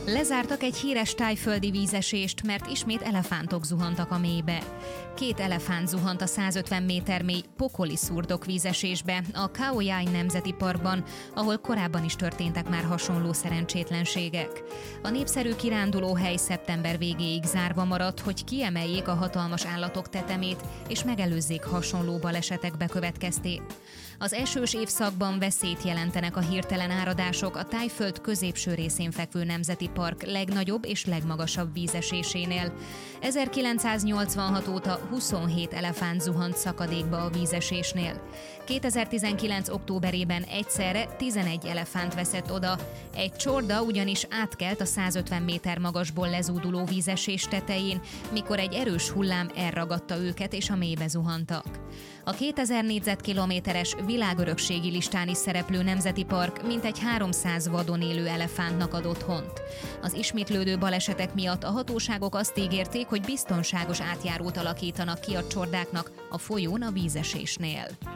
Lezártak egy híres tájföldi vízesést, mert ismét elefántok zuhantak a mélybe. 2 elefánt zuhant a 150 méter mély pokoli szurdok vízesésbe a Khao Yai Nemzeti Parkban, ahol korábban is történtek már hasonló szerencsétlenségek. A népszerű kirándulóhely szeptember végéig zárva maradt, hogy kiemeljék a hatalmas állatok tetemét és megelőzzék hasonló balesetek bekövetkeztét. Az esős évszakban veszélyt jelentenek a hirtelen áradások a Tájföld középső részén fekvő nemzeti park legnagyobb és legmagasabb vízesésénél. 1986 óta 27 elefánt zuhant szakadékba a vízesésnél. 2019. októberében egyszerre 11 elefánt veszett oda. Egy csorda ugyanis átkelt a 150 méter magasból lezúduló vízesés tetején, mikor egy erős hullám elragadta őket és a mélybe zuhantak. A 2000 négyzetkilométeres világörökségi listán is szereplő nemzeti park mintegy 300 vadon élő elefántnak ad otthont. Az ismétlődő balesetek miatt a hatóságok azt ígérték, hogy biztonságos átjárót alakítanak ki a csordáknak a folyón a vízesésnél.